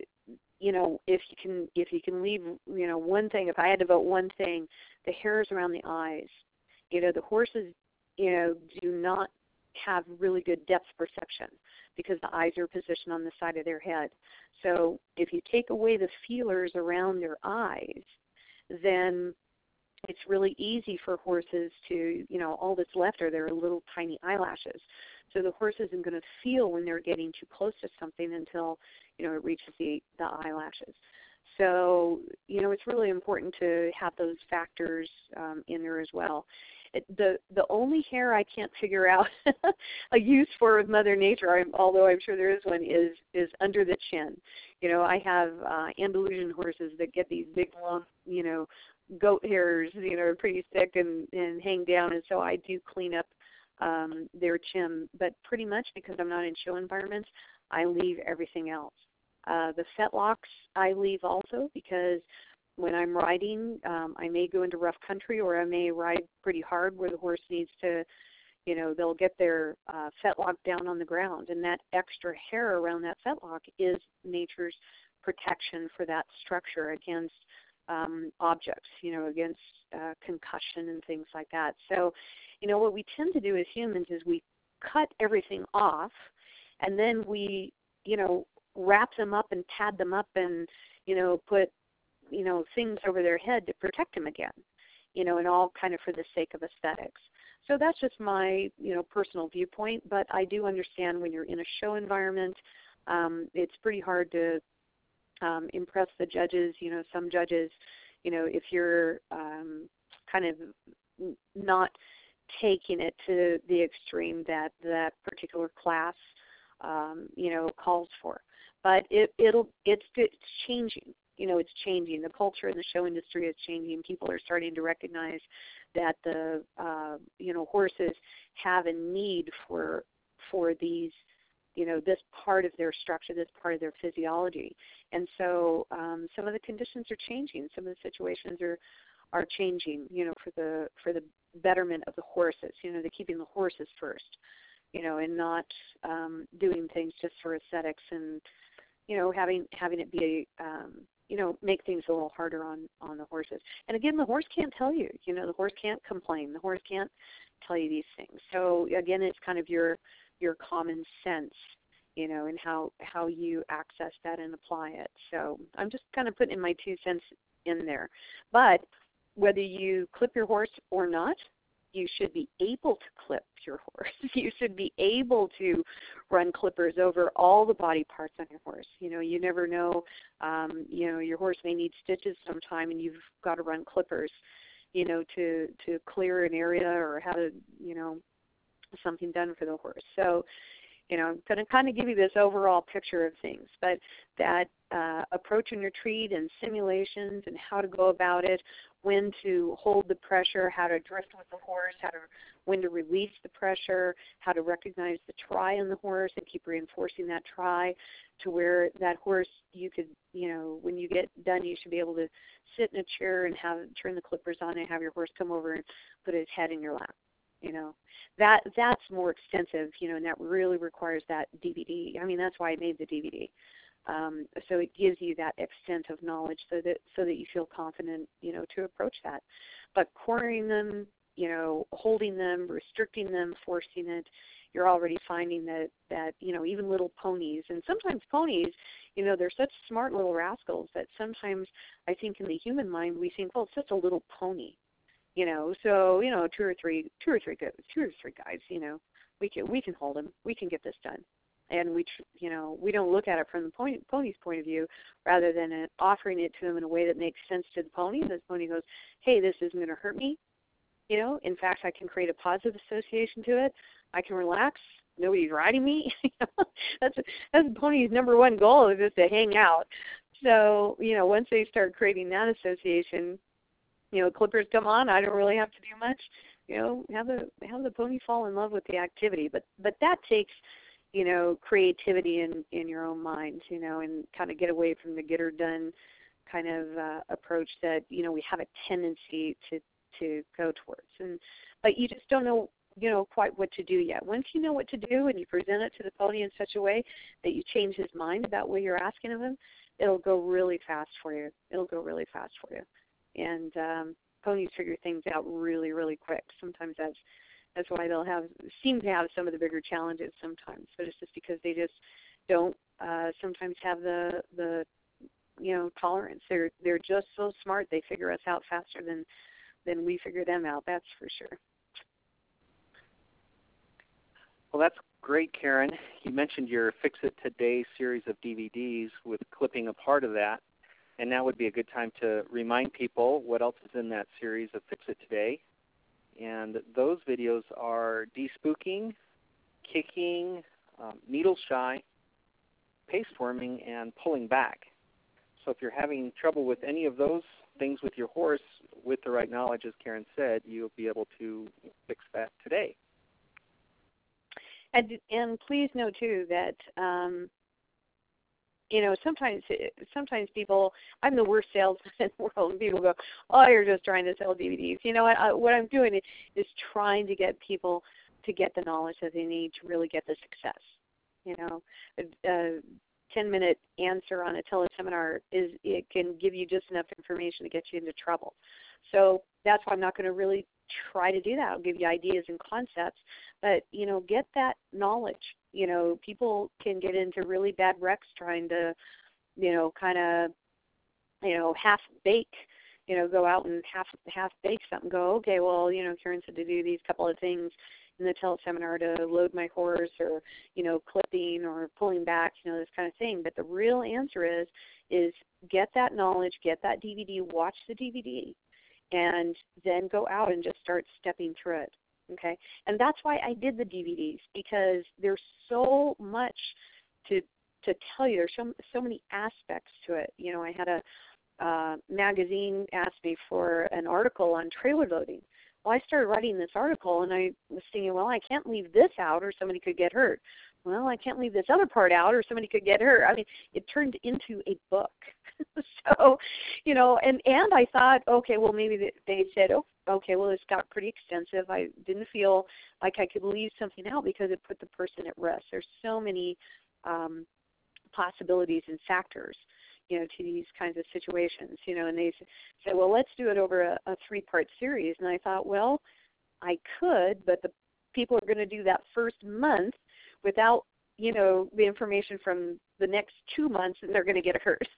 if you can leave, one thing, if I had to vote one thing, the hairs around the eyes. The horses, do not have really good depth perception because the eyes are positioned on the side of their head. So if you take away the feelers around their eyes, then it's really easy for horses to, all that's left are their little tiny eyelashes. So the horse isn't going to feel when they're getting too close to something until, it reaches the eyelashes. So, it's really important to have those factors in there as well. The only hair I can't figure out a use for with Mother Nature, although I'm sure there is one, is under the chin. I have Andalusian horses that get these big long, goat hairs, pretty thick and hang down, and so I do clean up their chin. But pretty much because I'm not in show environments, I leave everything else. The fetlocks I leave also because when I'm riding, I may go into rough country or I may ride pretty hard where the horse needs to, they'll get their fetlock down on the ground. And that extra hair around that fetlock is nature's protection for that structure against objects, against concussion and things like that. So, what we tend to do as humans is we cut everything off and then we, wrap them up and pad them up and, put things over their head to protect them again, and all kind of for the sake of aesthetics. So that's just my, personal viewpoint, but I do understand when you're in a show environment, it's pretty hard to impress the judges. Some judges, if you're kind of not taking it to the extreme that that particular class, calls for. But it's changing. It's changing. The culture in the show industry is changing. People are starting to recognize that the horses have a need for these, this part of their structure, this part of their physiology. And so some of the conditions are changing. Some of the situations are changing, for the betterment of the horses. They're keeping the horses first, and not doing things just for aesthetics and having it be make things a little harder on the horses. And again, the horse can't tell you. The horse can't complain. The horse can't tell you these things. So again, it's kind of your common sense, and how you access that and apply it. So I'm just kind of putting in my 2 cents in there. But whether you clip your horse or not, you should be able to clip your horse. You should be able to run clippers over all the body parts on your horse. You never know. Your horse may need stitches sometime, and you've got to run clippers, to clear an area or have something done for the horse. So, I'm going to kind of give you this overall picture of things, but that approach and retreat and simulations and how to go about it, when to hold the pressure, how to drift with the horse, when to release the pressure, how to recognize the try in the horse and keep reinforcing that try to where that horse, you could, when you get done, you should be able to sit in a chair and turn the clippers on and have your horse come over and put his head in your lap. That's more extensive, and that really requires that DVD. I mean, that's why I made the DVD. So it gives you that extent of knowledge so that you feel confident, to approach that. But cornering them, holding them, restricting them, forcing it, you're already finding that even little ponies, and sometimes ponies, they're such smart little rascals that sometimes I think in the human mind we think, well, it's just a little pony. So two or three guys, we can hold them, we can get this done, and we don't look at it from the pony's point of view, rather than offering it to them in a way that makes sense to the pony. The pony goes, hey, this isn't going to hurt me. In fact, I can create a positive association to it. I can relax. Nobody's riding me. That's the pony's number one goal, is just to hang out. So once they start creating that association, clippers come on, I don't really have to do much. Have the pony fall in love with the activity. But that takes, creativity in your own mind, and kind of get away from the get her done kind of approach that, we have a tendency to go towards. But you just don't know, quite what to do yet. Once you know what to do and you present it to the pony in such a way that you change his mind about what you're asking of him, it'll go really fast for you. And ponies figure things out really, really quick. Sometimes that's why they'll seem to have some of the bigger challenges sometimes. But it's just because they just don't sometimes have the tolerance. They're just so smart. They figure us out faster than we figure them out. That's for sure. Well, that's great, Karen. You mentioned your Fix It Today series of DVDs with clipping a part of that. And now would be a good time to remind people what else is in that series of Fix It Today. And those videos are despooking, kicking, needle shy, pace forming, and pulling back. So if you're having trouble with any of those things with your horse, with the right knowledge, as Karen said, you'll be able to fix that today. And please know, too, that sometimes people, I'm the worst salesman in the world, and people go, oh, you're just trying to sell DVDs. What I'm doing is trying to get people to get the knowledge that they need to really get the success. A 10-minute answer on a teleseminar it can give you just enough information to get you into trouble. So that's why I'm not going to really try to do that. I'll give you ideas and concepts, but, get that knowledge. People can get into really bad wrecks trying to, kind of, half bake, go out and half bake something, go, okay, well, Karen said to do these couple of things in the teleseminar to load my horse, or, clipping or pulling back, this kind of thing. But the real answer is get that knowledge, get that DVD, watch the DVD, and then go out and just start stepping through it. Okay, and that's why I did the DVDs, because there's so much to tell you. There's so many aspects to it. I had a magazine ask me for an article on trailer loading. Well, I started writing this article, and I was thinking, well, I can't leave this out, or somebody could get hurt. Well, I can't leave this other part out, or somebody could get hurt. I mean, it turned into a book. So, and I thought, okay, well, maybe they said, oh, okay, well, it's got pretty extensive. I didn't feel like I could leave something out because it put the person at rest. There's so many possibilities and factors, to these kinds of situations, and they said, well, let's do it over a 3-part series. And I thought, well, I could, but the people are going to do that first month without, the information from the next 2 months, and they're going to get hurt.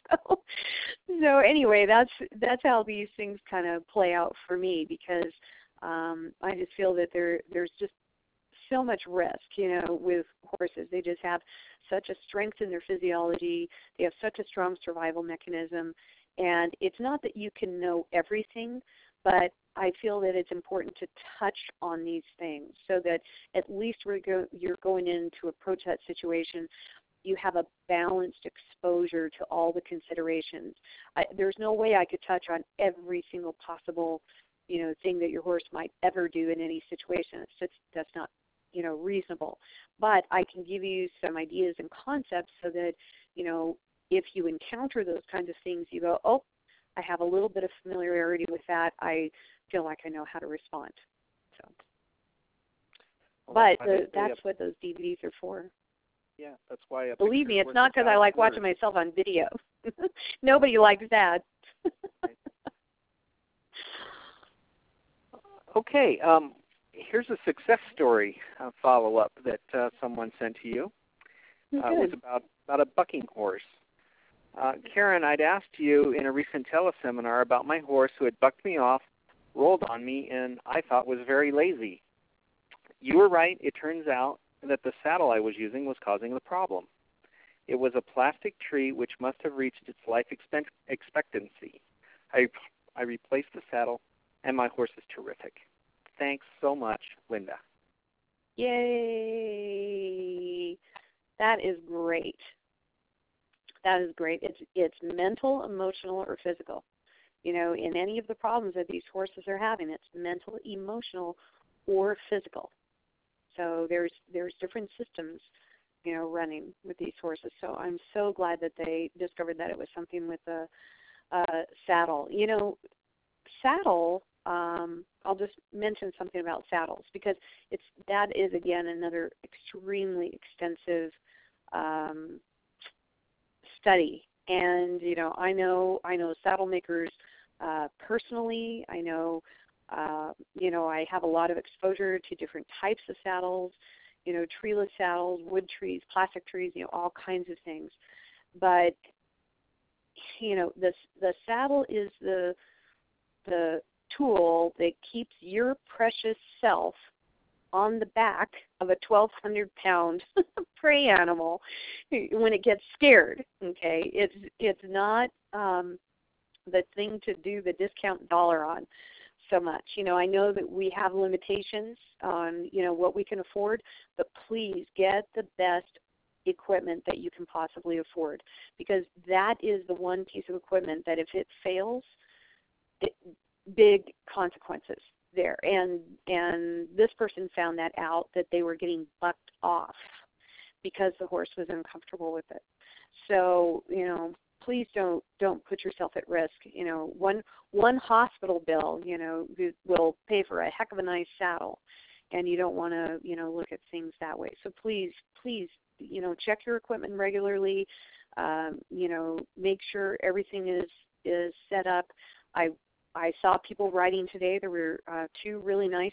So anyway, that's how these things kind of play out for me, because I just feel that there's just so much risk, with horses. They just have such a strength in their physiology. They have such a strong survival mechanism. And it's not that you can know everything, but I feel that it's important to touch on these things so that at least you're going in to approach that situation, you have a balanced exposure to all the considerations. There's no way I could touch on every single possible, thing that your horse might ever do in any situation. That's not, reasonable. But I can give you some ideas and concepts so that, if you encounter those kinds of things, you go, oh, I have a little bit of familiarity with that. I feel like I know how to respond. So, well, that's what those DVDs are for. Yeah, that's why. Believe me, it's not because I like watching myself on video. Nobody likes that. Okay, here's a success story follow-up that someone sent to you. It was about a bucking horse. Karen, I'd asked you in a recent teleseminar about my horse who had bucked me off, rolled on me, and I thought was very lazy. You were right. It turns out that the saddle I was using was causing the problem. It was a plastic tree which must have reached its life expectancy. I replaced the saddle, and my horse is terrific. Thanks so much, Linda. Yay! That is great. That is great. It's mental, emotional, or physical. In any of the problems that these horses are having, it's mental, emotional, or physical. So there's different systems, running with these horses. So I'm so glad that they discovered that it was something with the saddle. Saddle. I'll just mention something about saddles because that is again another extremely extensive study. And I know saddle makers personally. I know I have a lot of exposure to different types of saddles. Treeless saddles, wood trees, plastic trees, all kinds of things. But the saddle is the tool that keeps your precious self on the back of a 1,200-pound prey animal when it gets scared. Okay, it's not the thing to do the discount dollar on so much. I know that we have limitations on what we can afford, but please get the best equipment that you can possibly afford, because that is the one piece of equipment that if it fails, big consequences there. And this person found that out, that they were getting bucked off because the horse was uncomfortable with it. So, please don't put yourself at risk. One hospital bill, will pay for a heck of a nice saddle, and you don't want to, look at things that way. So please, check your equipment regularly. Make sure everything is set up. I saw people riding today. There were two really nice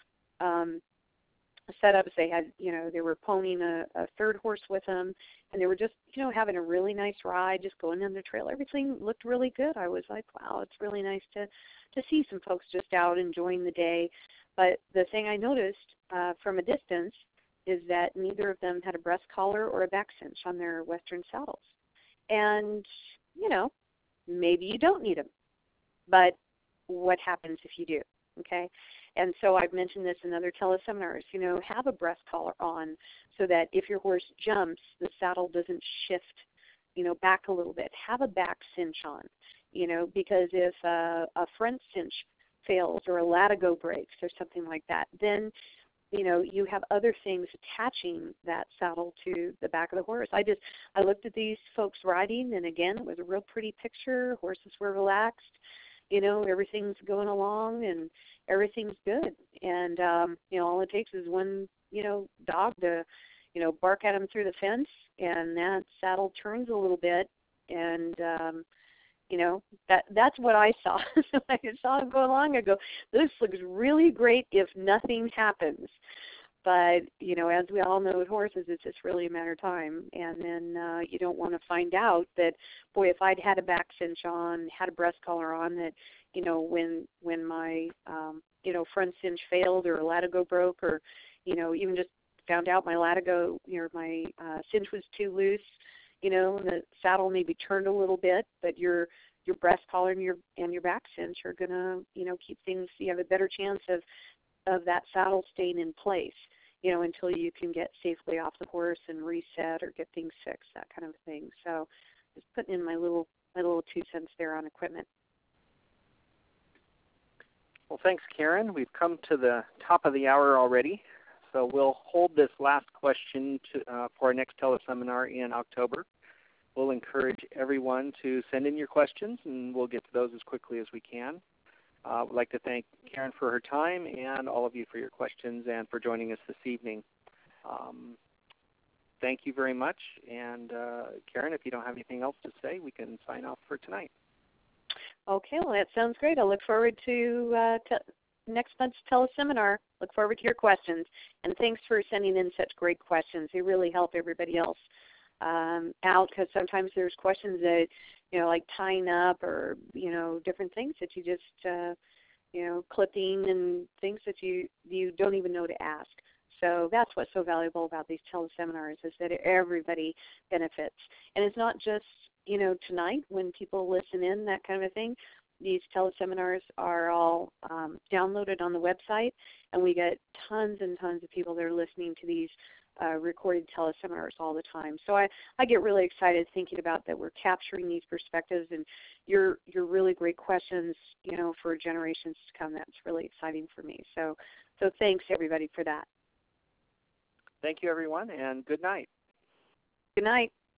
setups. They had, they were ponying a third horse with them, and they were just, having a really nice ride, just going on the trail. Everything looked really good. I was like, wow, it's really nice to see some folks just out enjoying the day. But the thing I noticed from a distance is that neither of them had a breast collar or a back cinch on their Western saddles. And, maybe you don't need them. But what happens if you do, okay? And so I've mentioned this in other teleseminars, have a breast collar on so that if your horse jumps, the saddle doesn't shift, back a little bit. Have a back cinch on, because if a front cinch fails or a latigo breaks or something like that, then, you have other things attaching that saddle to the back of the horse. I looked at these folks riding, and again, it was a real pretty picture. Horses were relaxed. Everything's going along and everything's good. And, all it takes is one, dog to, bark at him through the fence, and that saddle turns a little bit. And, that's what I saw. So I saw him go along. I go, this looks really great if nothing happens. But, as we all know with horses, it's just really a matter of time. And then you don't want to find out that, boy, if I'd had a back cinch on, had a breast collar on, that, when my, front cinch failed or a latigo broke, or, even just found out my latigo, my cinch was too loose, and the saddle maybe turned a little bit, but your breast collar and your back cinch are going to, keep things, you have a better chance of that saddle staying in place, until you can get safely off the horse and reset or get things fixed, that kind of thing. So just putting in my little 2 cents there on equipment. Well, thanks, Karen. We've come to the top of the hour already, so we'll hold this last question for our next teleseminar in October. We'll encourage everyone to send in your questions, and we'll get to those as quickly as we can. We'd like to thank Karen for her time and all of you for your questions and for joining us this evening. Thank you very much. And Karen, if you don't have anything else to say, we can sign off for tonight. Okay, well, that sounds great. I look forward to next month's teleseminar. Look forward to your questions. And thanks for sending in such great questions. They really help everybody else out, because sometimes there's questions that, like tying up or, different things that you just, clipping and things that you don't even know to ask. So that's what's so valuable about these teleseminars, is that everybody benefits. And it's not just, tonight when people listen in, that kind of a thing. These teleseminars are all downloaded on the website, and we get tons and tons of people that are listening to these recorded teleseminars all the time. So I get really excited thinking about that we're capturing these perspectives, and your really great questions, for generations to come. That's really exciting for me. So thanks, everybody, for that. Thank you, everyone, and good night. Good night.